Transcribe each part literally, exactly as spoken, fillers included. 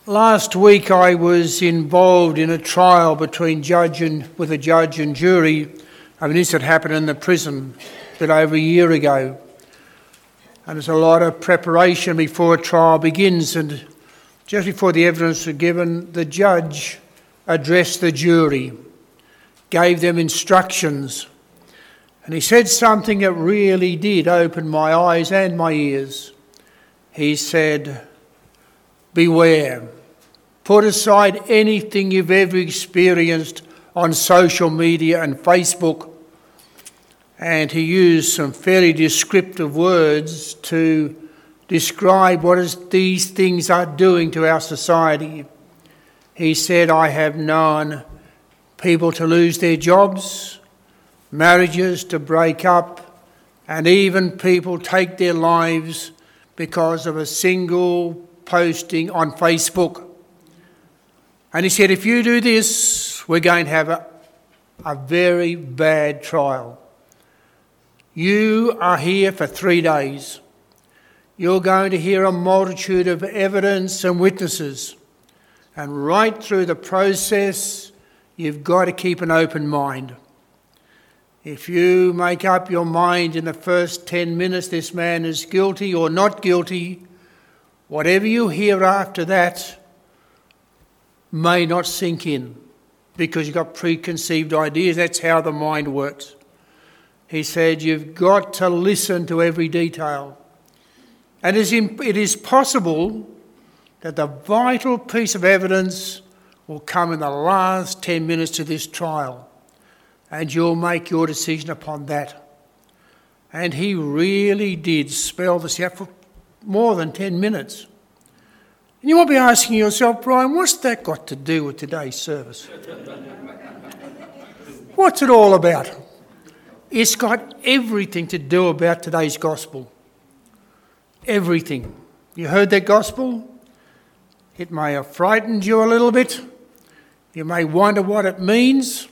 Last week I was involved in a trial between judge and with a judge and jury of an incident happened in the prison a bit over a year ago. And there's a lot of preparation before a trial begins, and just before the evidence was given, the judge addressed the jury, gave them instructions, and he said something that really did open my eyes and my ears. He said, "Beware. Put aside anything you've ever experienced on social media and Facebook." And he used some fairly descriptive words to describe what is these things are doing to our society. He said, "I have known people to lose their jobs, marriages to break up, and even people take their lives because of a single posting on Facebook." And he said, "If you do this, we're going to have a, a very bad trial. You are here for three days. You're going to hear a multitude of evidence and witnesses. And right through the process, you've got to keep an open mind. If you make up your mind in the first ten minutes this man is guilty or not guilty, whatever you hear after that may not sink in because you've got preconceived ideas. That's how the mind works." He said, "You've got to listen to every detail. And it is possible that the vital piece of evidence will come in the last ten minutes of this trial, and you'll make your decision upon that." And he really did spell this out for more than ten minutes. And you might be asking yourself, "Brian, what's that got to do with today's service? What's it all about?" It's got everything to do about today's gospel. Everything. You heard that gospel? It may have frightened you a little bit. You may wonder what it means.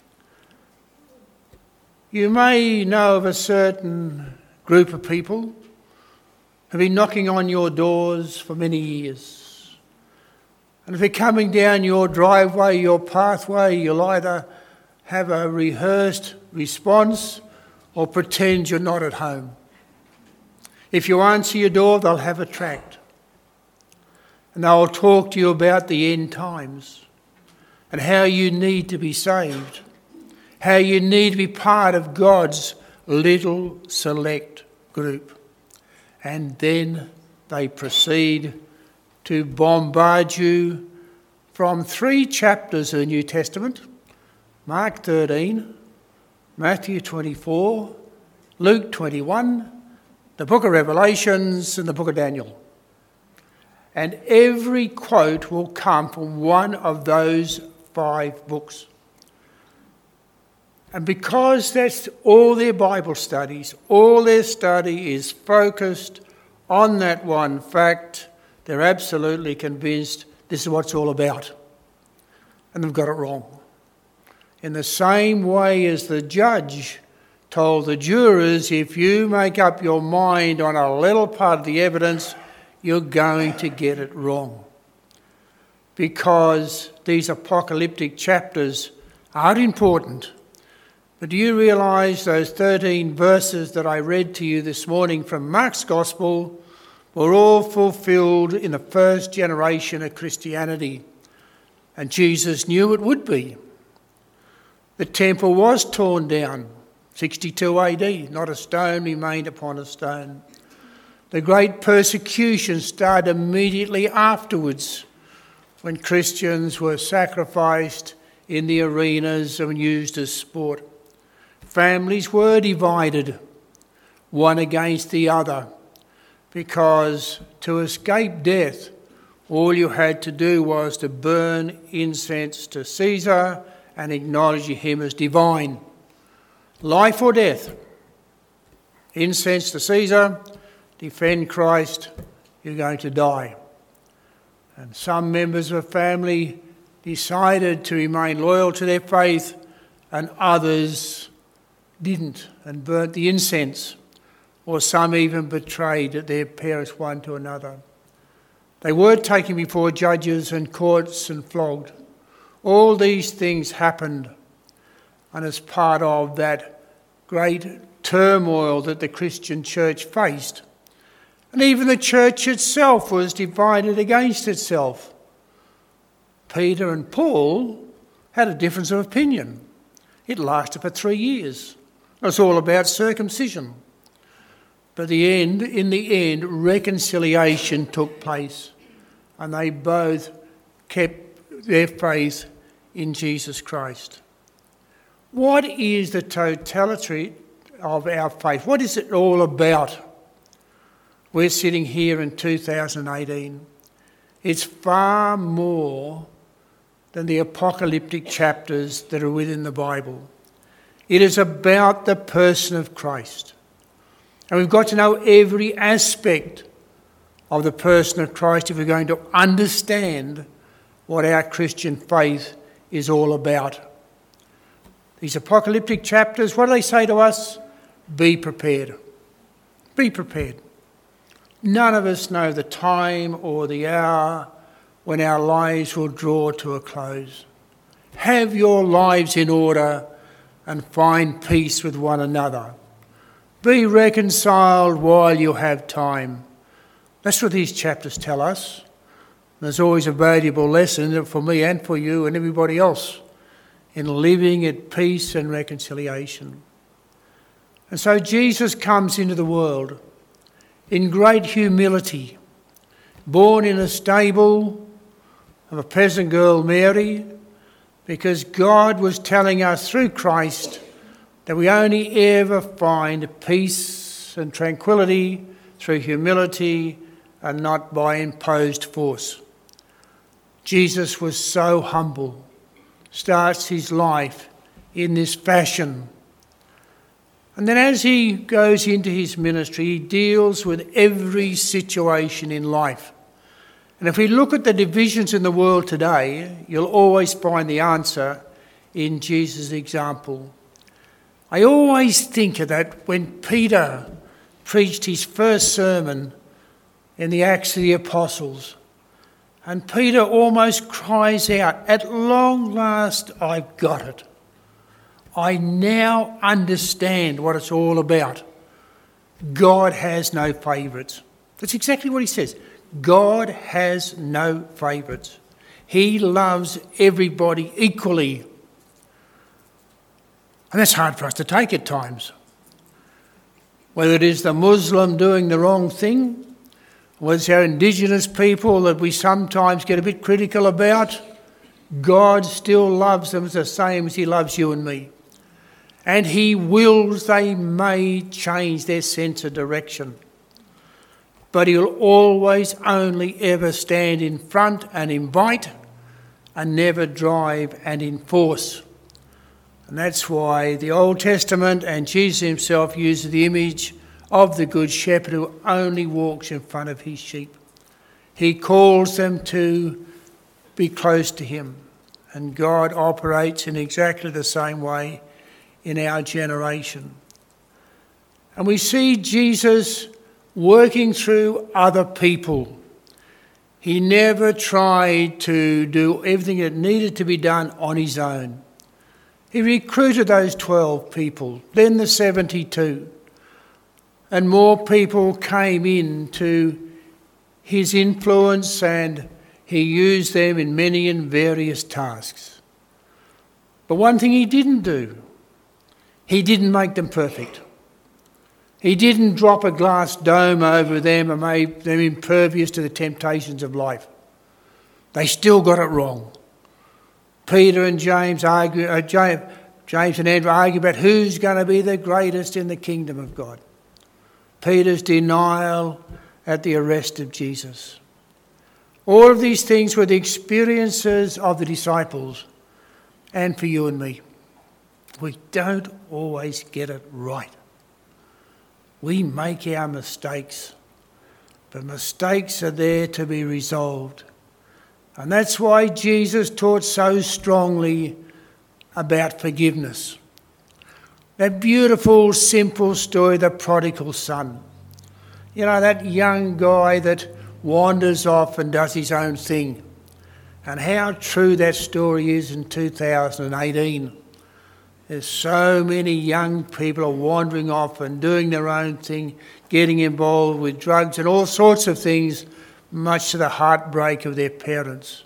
You may know of a certain group of people who have been knocking on your doors for many years. And if they're coming down your driveway, your pathway, you'll either have a rehearsed response or pretend you're not at home. If you answer your door, they'll have a tract. And they'll talk to you about the end times and how you need to be saved, how you need to be part of God's little select group. And then they proceed to bombard you from three chapters of the New Testament: Mark thirteen, Matthew twenty-four, Luke twenty-one, the book of Revelations and the book of Daniel. And every quote will come from one of those five books. And because that's all their Bible studies, all their study is focused on that one fact, they're absolutely convinced this is what it's all about. And they've got it wrong. In the same way as the judge told the jurors, if you make up your mind on a little part of the evidence, you're going to get it wrong. Because these apocalyptic chapters are important. But do you realise those thirteen verses that I read to you this morning from Mark's Gospel were all fulfilled in the first generation of Christianity? And Jesus knew it would be. The temple was torn down, sixty-two A D, not a stone remained upon a stone. The great persecution started immediately afterwards when Christians were sacrificed in the arenas and used as sport. Families were divided, one against the other, because to escape death, all you had to do was to burn incense to Caesar and acknowledge him as divine. Life or death. Incense to Caesar, defend Christ, you're going to die. And some members of a family decided to remain loyal to their faith, and others didn't and burnt the incense, or some even betrayed their parents one to another. They were taken before judges and courts and flogged. All these things happened, and as part of that great turmoil that the Christian church faced. And even the church itself was divided against itself. Peter and Paul had a difference of opinion. It lasted for three years. It was all about circumcision. But the end, in the end, reconciliation took place, and they both kept their faith in Jesus Christ. What is the totality of our faith? What is it all about? We're sitting here in two thousand eighteen. It's far more than the apocalyptic chapters that are within the Bible. It is about the person of Christ. And we've got to know every aspect of the person of Christ if we're going to understand what our Christian faith is all about. These apocalyptic chapters, what do they say to us? Be prepared. Be prepared. None of us know the time or the hour when our lives will draw to a close. Have your lives in order and find peace with one another. Be reconciled while you have time. That's what these chapters tell us. There's always a valuable lesson for me and for you and everybody else in living at peace and reconciliation. And so Jesus comes into the world in great humility, born in a stable of a peasant girl, Mary, because God was telling us through Christ that we only ever find peace and tranquility through humility and not by imposed force. Jesus was so humble, starts his life in this fashion. And then as he goes into his ministry, he deals with every situation in life. And if we look at the divisions in the world today, you'll always find the answer in Jesus' example. I always think of that when Peter preached his first sermon in the Acts of the Apostles. And Peter almost cries out, "At long last I've got it. I now understand what it's all about. God has no favourites." That's exactly what he says. God has no favourites. He loves everybody equally. And that's hard for us to take at times. Whether it is the Muslim doing the wrong thing, whether it's our indigenous people that we sometimes get a bit critical about, God still loves them the same as he loves you and me. And he wills they may change their sense of direction. But he'll always only ever stand in front and invite and never drive and enforce. And that's why the Old Testament and Jesus himself uses the image of the Good Shepherd who only walks in front of his sheep. He calls them to be close to him. And God operates in exactly the same way in our generation. And we see Jesus working through other people. He never tried to do everything that needed to be done on his own. He recruited those twelve people, then the seventy-two. And more people came into his influence and he used them in many and various tasks. But one thing he didn't do, he didn't make them perfect. He didn't drop a glass dome over them and made them impervious to the temptations of life. They still got it wrong. Peter and James argue, uh, James, James and Andrew argue about who's going to be the greatest in the kingdom of God. Peter's denial at the arrest of Jesus. All of these things were the experiences of the disciples and for you and me. We don't always get it right. We make our mistakes, but mistakes are there to be resolved. And that's why Jesus taught so strongly about forgiveness. That beautiful, simple story, the prodigal son. You know, that young guy that wanders off and does his own thing. And how true that story is in two thousand eighteen. There's so many young people are wandering off and doing their own thing, getting involved with drugs and all sorts of things, much to the heartbreak of their parents.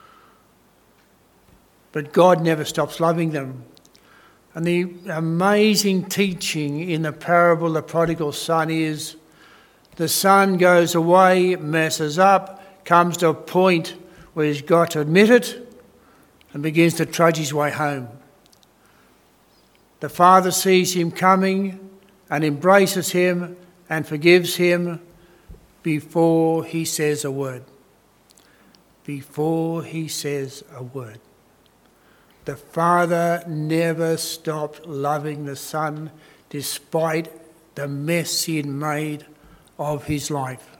But God never stops loving them. And the amazing teaching in the parable of the prodigal son is the son goes away, messes up, comes to a point where he's got to admit it and begins to trudge his way home. The father sees him coming and embraces him and forgives him before he says a word. Before he says a word. The father never stopped loving the son despite the mess he had made of his life.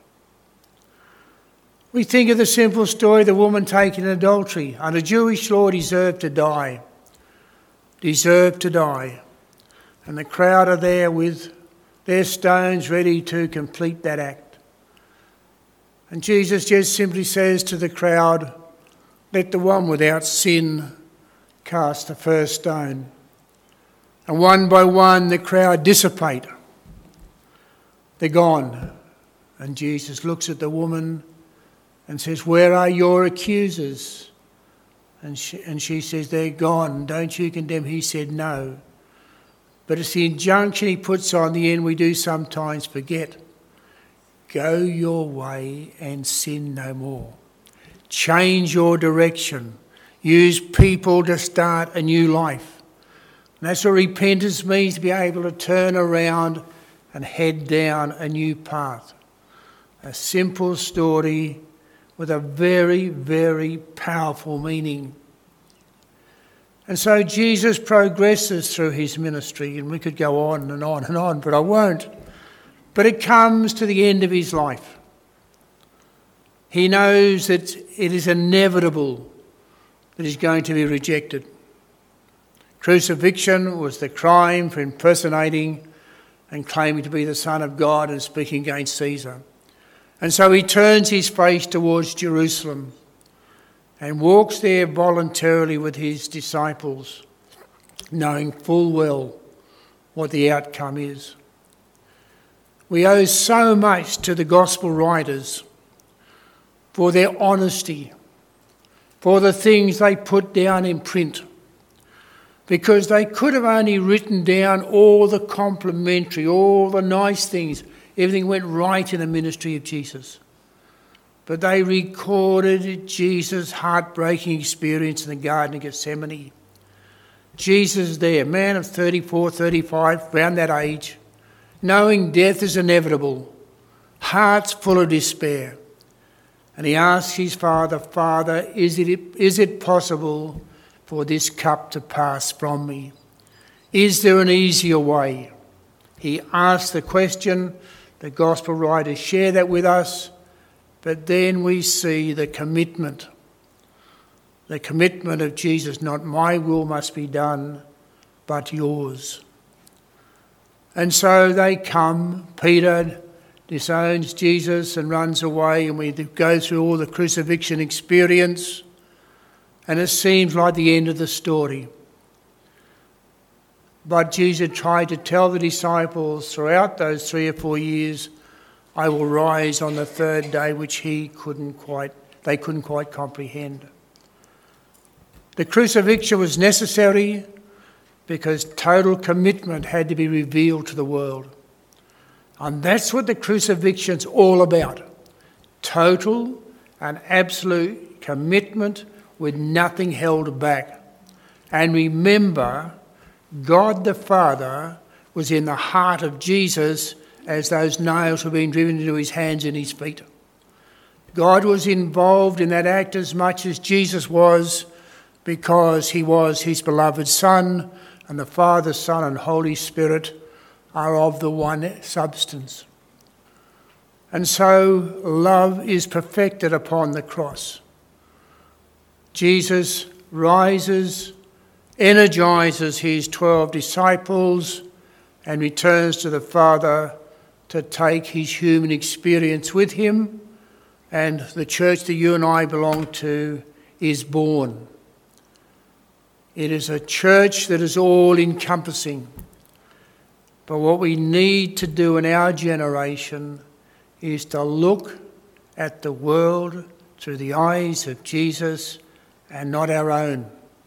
We think of the simple story of the woman taken in adultery. Under Jewish law, deserved to die. Deserved to die. And the crowd are there with their stones ready to complete that act. And Jesus just simply says to the crowd, let the one without sin cast the first stone. And one by one the crowd dissipate. They're gone. And Jesus looks at the woman and says, where are your accusers? And she, and she says, they're gone. Don't you condemn? He said, no. But it's the injunction he puts on the end we do sometimes forget. Go your way and sin no more. Change your direction. Use people to start a new life. And that's what repentance means, to be able to turn around and head down a new path. A simple story with a very, very powerful meaning. And so Jesus progresses through his ministry, and we could go on and on and on, but I won't. But it comes to the end of his life. He knows that it is inevitable that he's going to be rejected. Crucifixion was the crime for impersonating and claiming to be the Son of God and speaking against Caesar. And so he turns his face towards Jerusalem and walks there voluntarily with his disciples, knowing full well what the outcome is. We owe so much to the gospel writers for their honesty, for the things they put down in print, because they could have only written down all the complimentary, all the nice things. Everything went right in the ministry of Jesus. But they recorded Jesus' heartbreaking experience in the Garden of Gethsemane. Jesus there, man of thirty-four, thirty-five, around that age, knowing death is inevitable, hearts full of despair. And he asks his Father, Father, is it, is it possible for this cup to pass from me? Is there an easier way? He asks the question. The gospel writers share that with us, but then we see the commitment, the commitment of Jesus, not my will must be done, but yours. And so they come, Peter disowns Jesus and runs away, and we go through all the crucifixion experience, and it seems like the end of the story. But Jesus tried to tell the disciples throughout those three or four years, I will rise on the third day, which he couldn't quite, they couldn't quite comprehend. The crucifixion was necessary because total commitment had to be revealed to the world. And that's what the crucifixion's all about. Total and absolute commitment with nothing held back. And remember, God the Father was in the heart of Jesus as those nails were being driven into his hands and his feet. God was involved in that act as much as Jesus was, because he was his beloved Son, and the Father, Son and Holy Spirit are of the one substance. And so love is perfected upon the cross. Jesus rises, energises his twelve disciples and returns to the Father to take his human experience with him and the church that you and I belong to is born. It is a church that is all-encompassing. But what we need to do in our generation is to look at the world through the eyes of Jesus and not our own.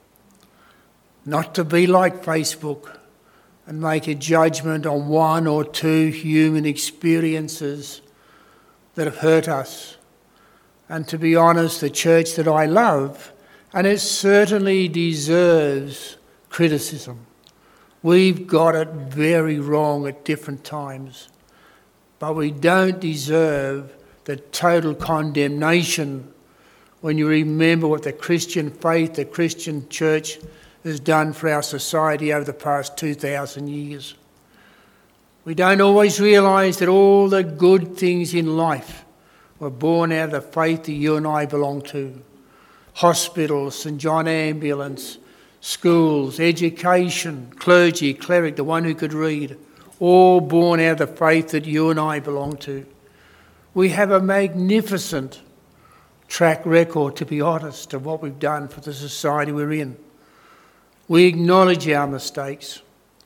Not to be like Facebook and make a judgment on one or two human experiences that have hurt us. And to be honest, the church that I love, and it certainly deserves criticism. We've got it very wrong at different times, but we don't deserve the total condemnation when you remember what the Christian faith, the Christian church has done for our society over the past two thousand years. We don't always realise that all the good things in life were born out of the faith that you and I belong to. Hospitals, St John Ambulance, schools, education, clergy, cleric, the one who could read, all born out of the faith that you and I belong to. We have a magnificent track record, to be honest, of what we've done for the society we're in. We acknowledge our mistakes.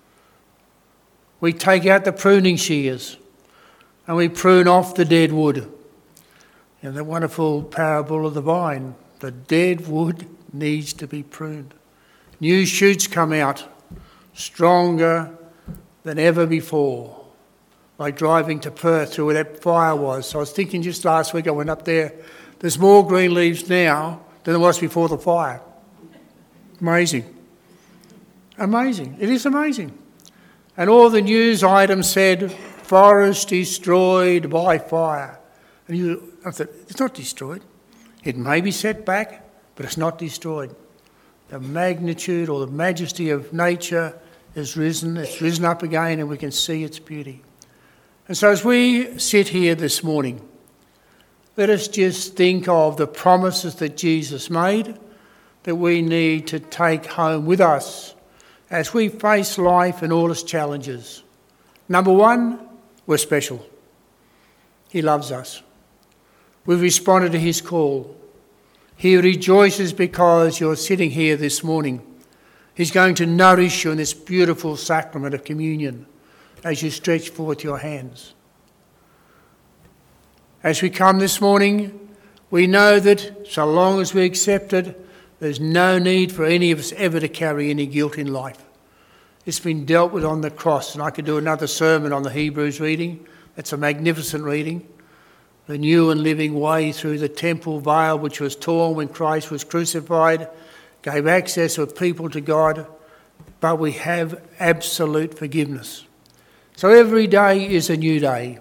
We take out the pruning shears and we prune off the dead wood. In the wonderful parable of the vine, the dead wood needs to be pruned. New shoots come out, stronger than ever before, like driving to Perth through where that fire was. So I was thinking just last week I went up there, there's more green leaves now than there was before the fire. Amazing. Amazing. It is amazing. And all the news items said, forest destroyed by fire. And you, I thought, it's not destroyed. It may be set back, but it's not destroyed. The magnitude or the majesty of nature has risen, it's risen up again, and we can see its beauty. And so as we sit here this morning, let us just think of the promises that Jesus made that we need to take home with us as we face life and all its challenges. Number one, we're special. He loves us. We've responded to his call. He rejoices because you're sitting here this morning. He's going to nourish you in this beautiful sacrament of communion as you stretch forth your hands. As we come this morning, we know that so long as we accept it, there's no need for any of us ever to carry any guilt in life. It's been dealt with on the cross, and I could do another sermon on the Hebrews reading. That's a magnificent reading. The new and living way through the temple veil which was torn when Christ was crucified gave access of people to God, but we have absolute forgiveness. So every day is a new day.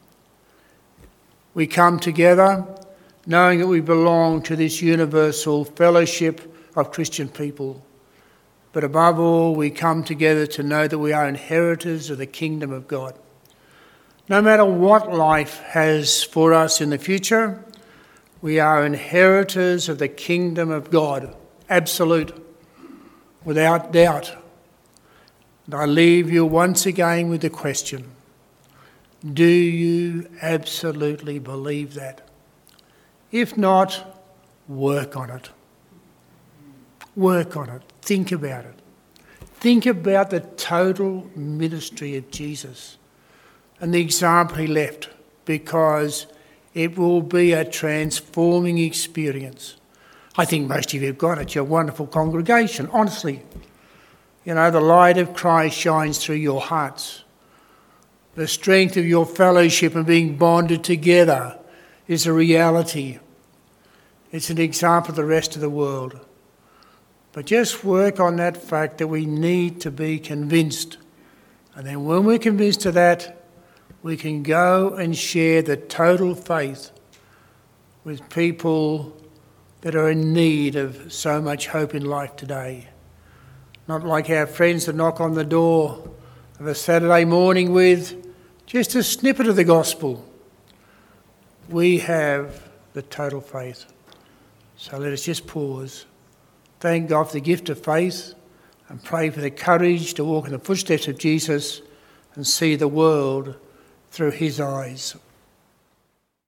We come together knowing that we belong to this universal fellowship of Christian people. But above all, we come together to know that we are inheritors of the kingdom of God. No matter what life has for us in the future, we are inheritors of the kingdom of God, absolute, without doubt. And I leave you once again with the question, do you absolutely believe that? If not, work on it. Work on it. Think about it. Think about the total ministry of Jesus and the example he left, because it will be a transforming experience. I think most of you have got it. You're a wonderful congregation, honestly. You know, the light of Christ shines through your hearts. The strength of your fellowship and being bonded together is a reality. It's an example of the rest of the world. But just work on that fact that we need to be convinced. And then when we're convinced of that, we can go and share the total faith with people that are in need of so much hope in life today. Not like our friends that knock on the door of a Saturday morning with just a snippet of the gospel. We have the total faith. So let us just pause. Thank God for the gift of faith and pray for the courage to walk in the footsteps of Jesus and see the world through his eyes.